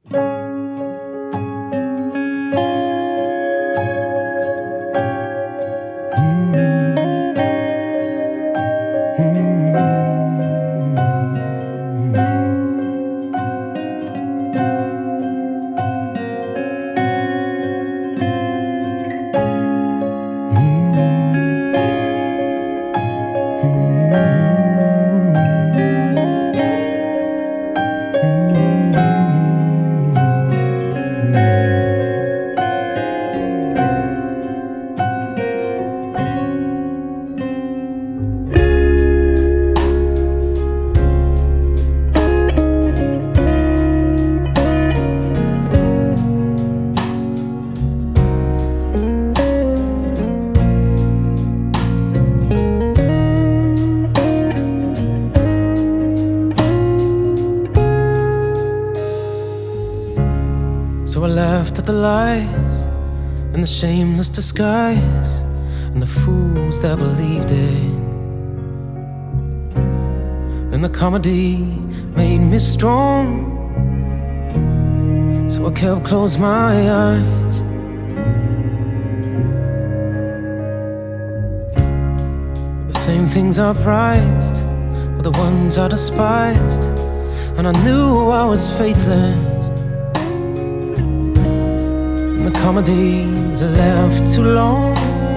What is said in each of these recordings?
So I laughed at the lies and the shameless disguise and the fools that believed it. And the comedy made me strong, so I kept closed my eyes. The same things I prized were the ones I despised, and I knew I was faithless. The comedy left too long,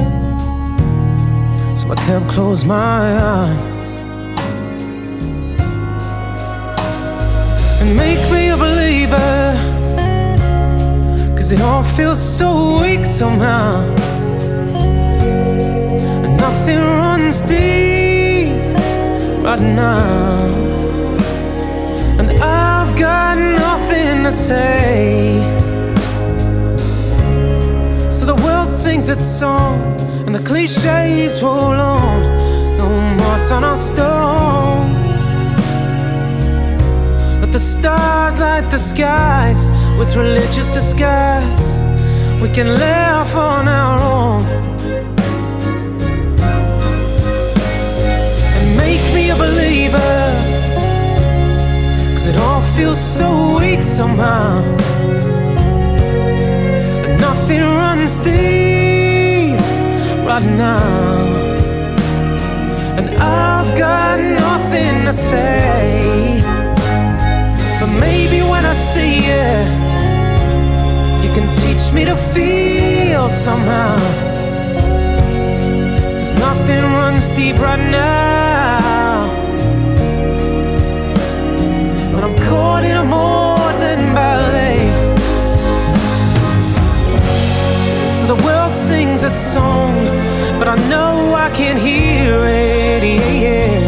so I kept closed my eyes. And make me a believer, 'cause it all feels so weak somehow, and nothing runs deep right now, and I've got nothing to say. So the world sings its song and the cliches roll on. No more sun or stone. Let the stars light the skies with religious disguise. We can laugh on our own and make me a believer, 'cause it all feels so weak somehow, nothing runs deep right now, and I've got nothing to say. But maybe when I see you, you can teach me to feel somehow, 'cause nothing runs deep right now, but I'm caught in a maudlin ballet. So the world sings its song, but I know I can't hear it, yeah.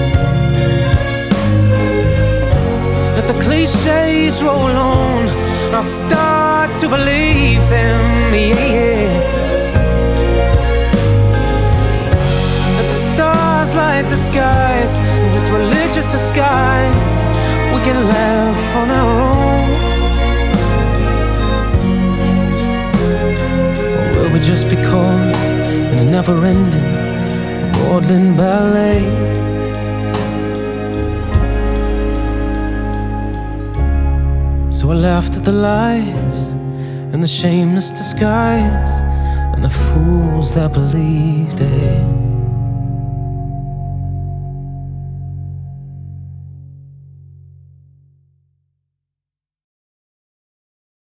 Let the cliches roll on, and I'll start to believe them, yeah. Let the stars light the skies, and with religious disguise, we can laugh on our own. We'll just be caught in a never-ending maudlin ballet. So I laughed at the lies and the shameless disguise and the fools that believed it.